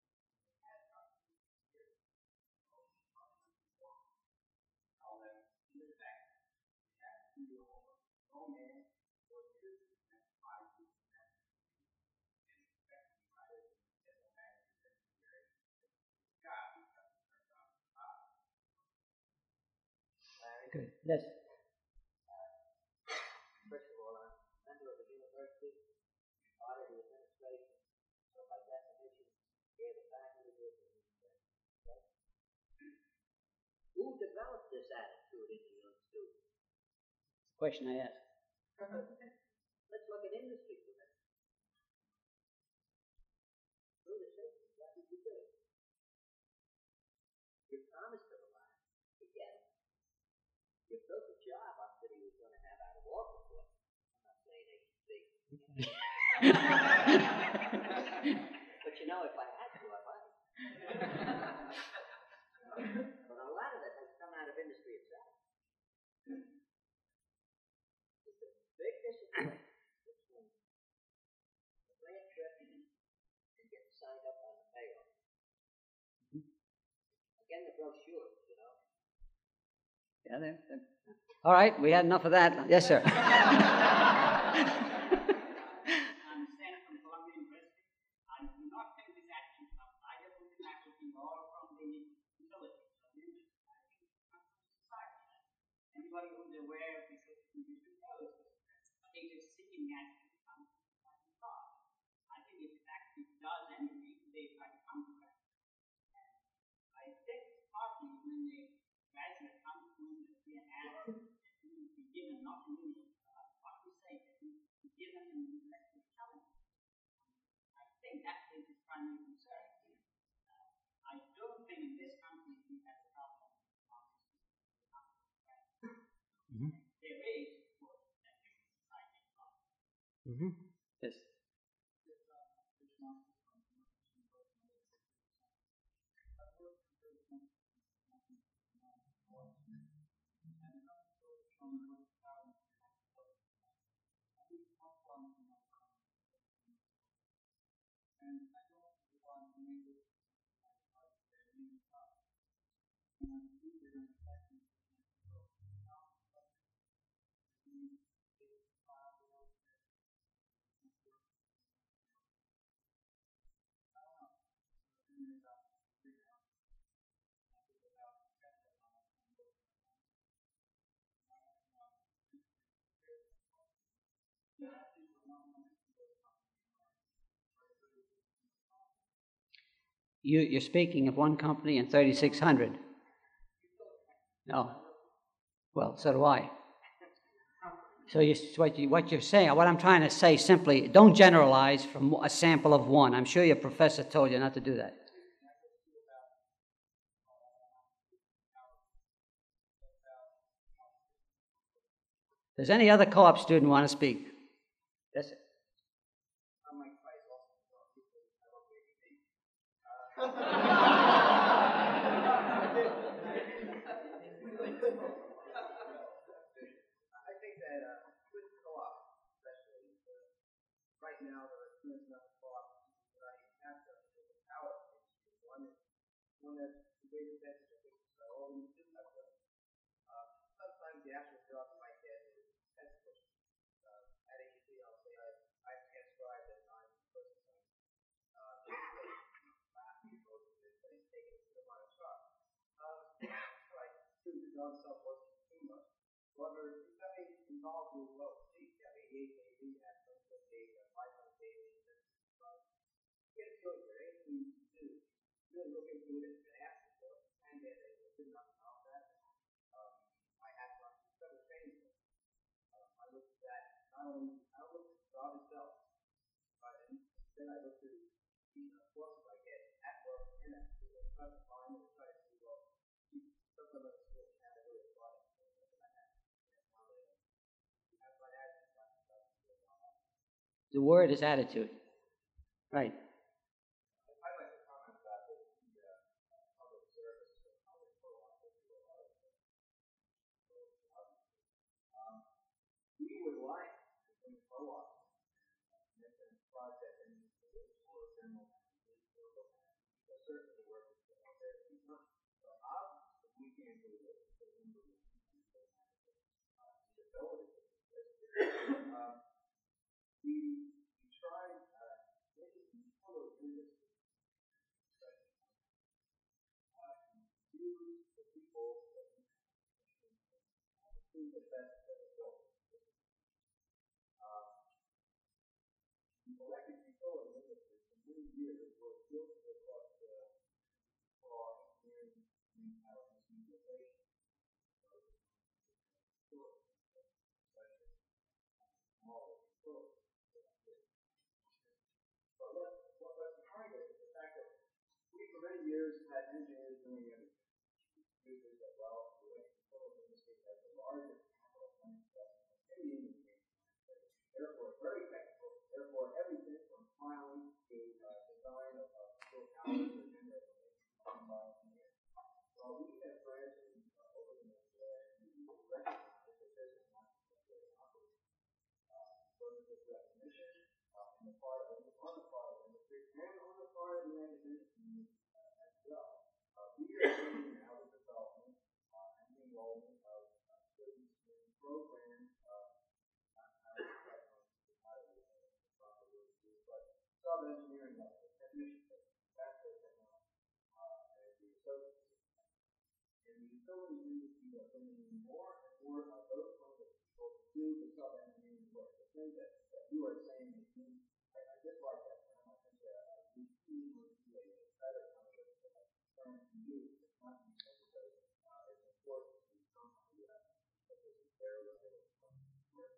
All that in the fact we have to do no man or years in the next five years in that and expect to try to get the man to get the job because it's our job to stop. Very good. Yes. First of all, I'm a member of the university, part of the administration, so by definition, we're the faculty of the university. Okay? Who developed this attitude in the young students? Question I asked. Let's look at industry for a minute. Through the system, what did you do? You promised them a lot. You get it. You built a job up that he was going to have out of Walker for. I'm not saying H C. But you know, if I had to, I might. But a lot of it has come out of industry itself. It's a big discipline between the plan trip and getting signed up on the payroll. Again, the brochures, you know. Yeah, there. there. All right, we had enough of that. Yes, sir. I'm Stan from Columbia University. I do not think this action of either from the faculty or from the utilities of the industry. I think it comes from society. Anybody who's aware of the system knows that it is seeking action comes from the thought. I think if it actually does anything, they try to come to that. I think partly when the graduate comes to industry and asks to be given not only uh, what to say, but to be given an intellectual challenge. I think that is his primary concern. Uh, I don't think in this country we have a problem on this. Mm-hmm. There is, of course, that society problem. Mm-hmm. Yes. You, you're speaking of one company and thirty-six hundred. No. Well, so do I. So you, what, you, what you're saying, what I'm trying to say simply, don't generalize from a sample of one. I'm sure your professor told you not to do that. Does any other co-op student want to speak? Yes, sir. Right now, there are two different co-ops that I have to power. One is one that's the way the best of it, so all these do have them. Uh, sometimes the actual job you might get is test questions. Uh, at A C, I'll say I, I transcribed at nine person points. Uh, last people who did they take it to the minor chart. Um, like, two, the job itself wasn't too much. However, it's very involved with well, see, you have eighty-eight K V at five hundred pages. Get to it, there ain't anything to do. Really look into it and ask for it. And get it. It's good enough to know that. Um, I had to run several trainings. Um, I looked at that, not only, I looked at the job itself, but then I looked at the uh, courses I get at work and at school. I tried to find it, try to see, well, some of the schools have a really apply it. The word is attitude. Right. I'd like to comment about the uh, public service or public co-op. Um, we would like to bring co-op and make a project in for general because certainly work is out there to be done. But obviously, we can't do this because we need the ability to do this. Um, we we tried uh, making some color industry uh, use the people that we do the best that are built. Um, the electric utility industry for many years was built across the car engineering and power instrumentation. But what, what, what's behind it is the fact that we, for many years, had engineers doing everything. We did that well. The electrical industry has the largest capital investment of any industry. Therefore, very technical. Therefore, everything from filing to uh, design of uh, control towers or generators. Well, we have gradually uh, over the next year recognized that this is not the operation. Whether it's recognition uh, on the part of on the part of the industry and on the part of the academic community uh, as well. Uh, we are seeing now the development uh, and the enrollment of uh, students in programs of sub-engineering level, technician level, bachelor of technology, uh, and the associate. And the utility industry are bringing more and more of those kinds of people to do the sub-engineering work. The thing that, that you are saying is, I, I just like that term. I think that uh, we see would be a better kind of uh, term to use. It's not because uh, it's important to somebody uh, that this is very related to work.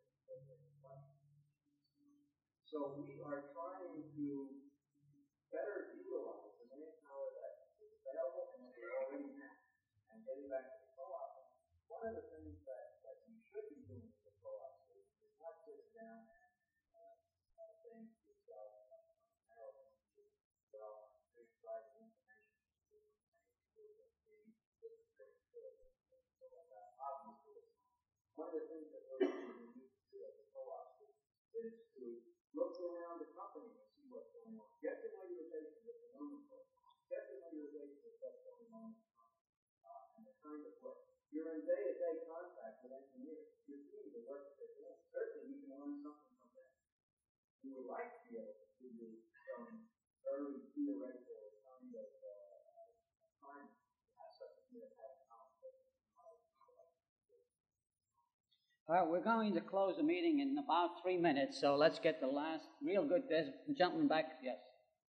So we are trying to better utilize the manpower that is available and that we already have. And getting back to the co-op, one of the things that, that you should be doing with the co-op is, is not sitting down and uh, uh, saying to yourself, well, here's private information, this is great, this is great, this is great, obviously it's not. one of the things that we're going to need to do as a co-op is to look around the company and see what's going on. Get familiarization with the nomenclature. Get familiarization with what's going on uh, and the kind of work. You're in day-to-day contact with engineers. You're seeing the work that they're doing. Certainly, you can learn something from them. We would like to be able to give you some very theoretical kind of uh, time to have such a good conversation. All right, we're going to close the meeting in about three minutes, so let's get the last real good. There's a gentleman back. Yes.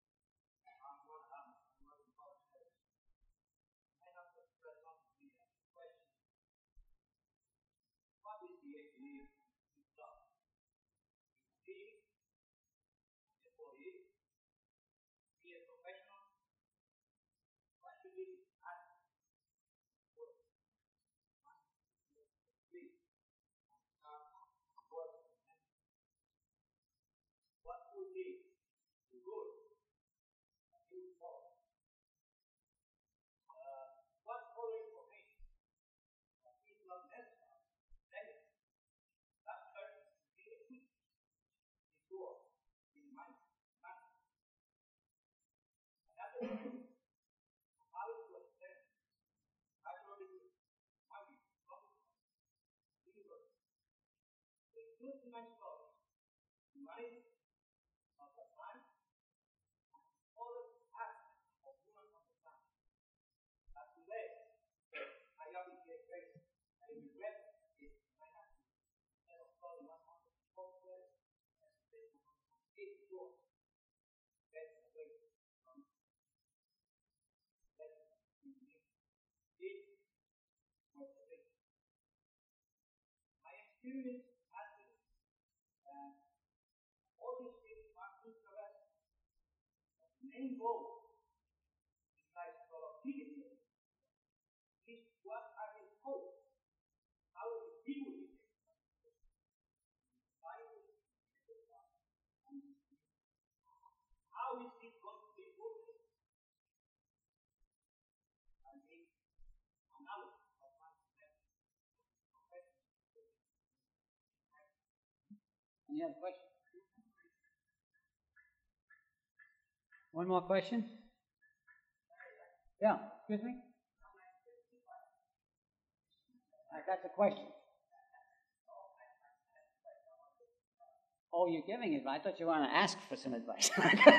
Experience has been that all these things must be correct. The main goal is like productivity. Is what are his hopes? How will he deal with it? How is it going to be working? And the analysis of my Any other questions? One more question? Yeah, excuse me? Uh, that's a question. Oh, you're giving advice. I thought you were going to ask for some advice.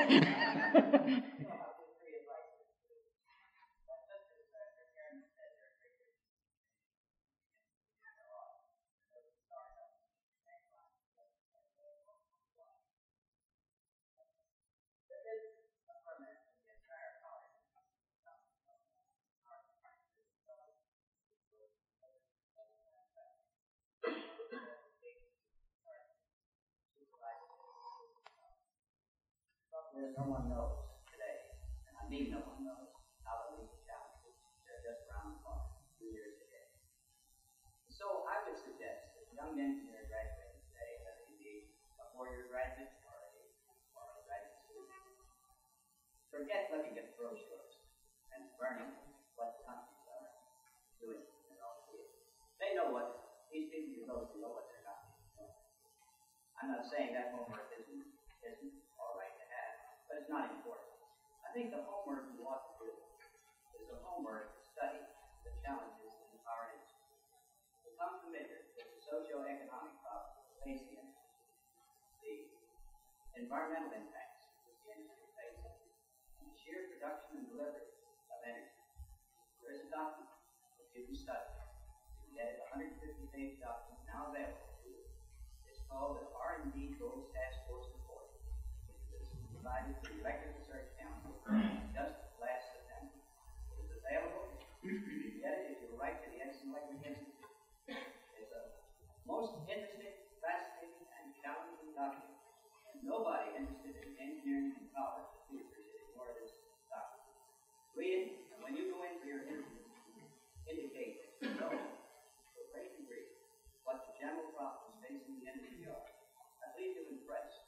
No one knows today, and I mean no one knows, how to meet the challenges. They're just around the corner, two years ago. So I would suggest that young engineer graduating today, whether he be a four-year graduate or a, or a graduate student, forget looking at brochures and learning what the companies are doing in their own field. They know what, these people you know, know what their companies are doing. I'm not saying that homework isn't, isn't all right to have, but it's not important. I think the homework you ought to do is the homework to study the challenges in our industry. Become familiar with the socio-economic problems facing the industry, the environmental impacts that the industry faces, and the sheer production and delivery of energy. There is a document that you can study. You can get it, a one hundred fifty page document now available to you. It's called the R and D Goals Task Force Report. Provided to the Electric Research Council just last September. It is available. You can get it if you write to the Edison Electric Institute. It's a most interesting, fascinating, and challenging document. And nobody interested in engineering and power in the future should ignore this document. Read it, and when you go in for your interview, indicate that you know to a great degree what the general problems facing the industry are. I believe you'll impress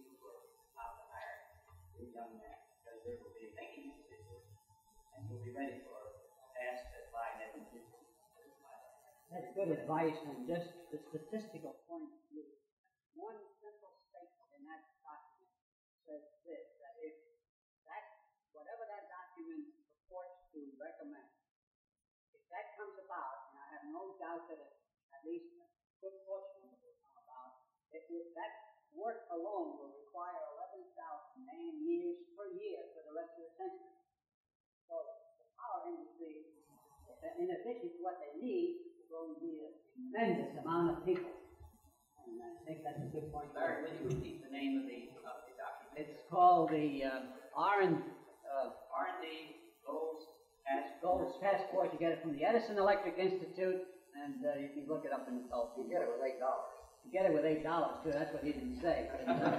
young man, because they will be making decisions and you'll be ready for a task that lie ahead in the future. That's good advice, and just the statistical point of view. One simple statement in that document says this, that if that, whatever that document purports to recommend, if that comes about, and I have no doubt that it, at least a good portion of it will come about, it will, that work alone will require eleven thousand man years per year for the rest of the century. So the power industry, in addition to what they need, will need a tremendous amount of people. And I think that's a good point. Larry, will you repeat the name of the, of the document? It's called the um, R and uh, R and D Goals Task Goals Task Force. You get it from the Edison Electric Institute, and uh, you can look it up in the telephone. You get it with eight dollars. You get it with eight dollars too. That's what he didn't say. But, uh,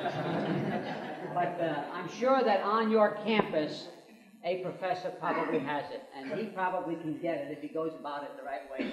but uh, I'm sure that on your campus, a professor probably has it, and he probably can get it if he goes about it the right way.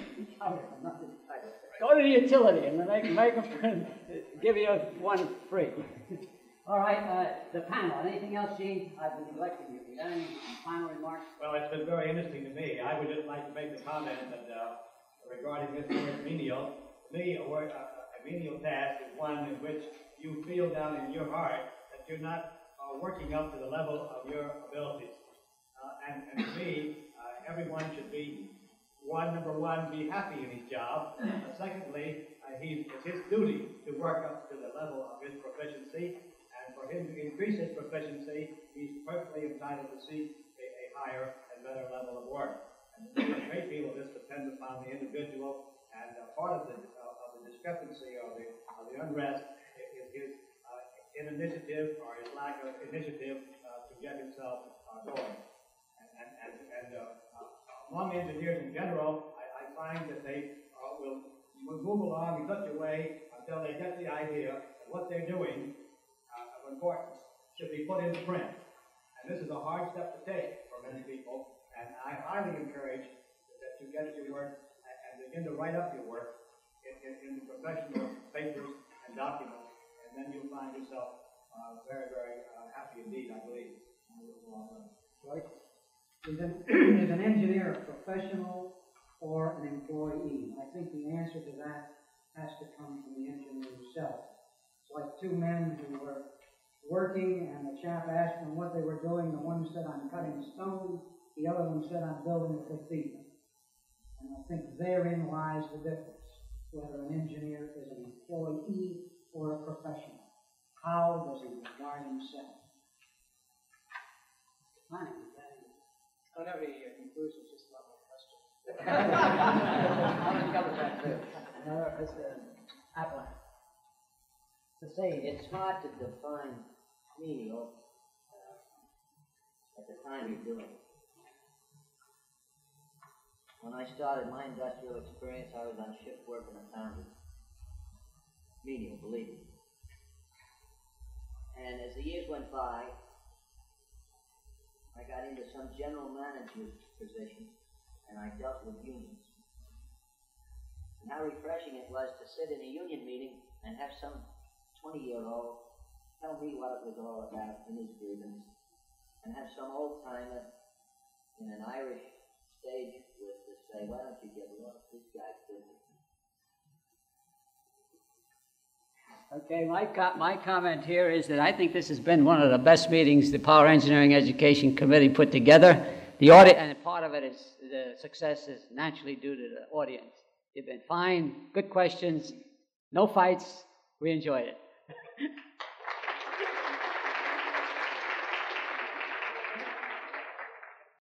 Go to the utility and make, make them give you one free. All right, uh, the panel. Anything else, Gene? I've been neglecting you. You got any final remarks? Well, it's been very interesting to me. I would just like to make the comment that uh, regarding this word menial, to me, a, word, a, a menial task is one in which you feel down in your heart that you're not uh, working up to the level of your abilities. Uh, and, and to me, uh, everyone should be, one, number one, be happy in his job. Uh, secondly, uh, he's, it's his duty to work up to the level of his proficiency. And for him to increase his proficiency, he's perfectly entitled to seek a, a higher and better level of work. And a great deal of this depends upon the individual, and uh, part of the, uh, of the discrepancy or the, of the unrest is his uh, initiative or his lack of initiative uh, to get himself uh, going. And, and, and uh, uh, among engineers in general, I, I find that they uh, will, will move along in such a way until they get the idea that what they're doing uh, of importance should be put into print. And this is a hard step to take for many people, and I highly encourage that you get your work and, and begin to write up your work in, in, in the professional papers and documents, and then you'll find yourself uh, very, very uh, happy indeed, I believe. Right? Is an, is an engineer a professional or an employee? I think the answer to that has to come from the engineer himself. It's like two men who were working, and the chap asked them what they were doing. The one said, "I'm cutting stone." The other one said, "I'm building a cathedral." And I think therein lies the difference, whether an engineer is an employee or a professional. How does he regard himself? Fine. I don't have any uh, conclusions, just not my question. I'll cover that too. Uh, Mister Appleton. To say It's hard to define menial uh, at the time you're doing it. When I started my industrial experience, I was on shift work in a foundry. Menial, believe me. And as the years went by, I got into some general manager's position, and I dealt with unions. And how refreshing it was to sit in a union meeting and have some twenty-year-old tell me what it was all about in his grievance, and have some old-timer in an Irish stage with to say, "Why don't you get lost? This guy's busy." Okay, my, co- my comment here is that I think this has been one of the best meetings the Power Engineering Education Committee put together. The audit, and part of it is the success is naturally due to the audience. You've been fine, good questions, no fights. We enjoyed it.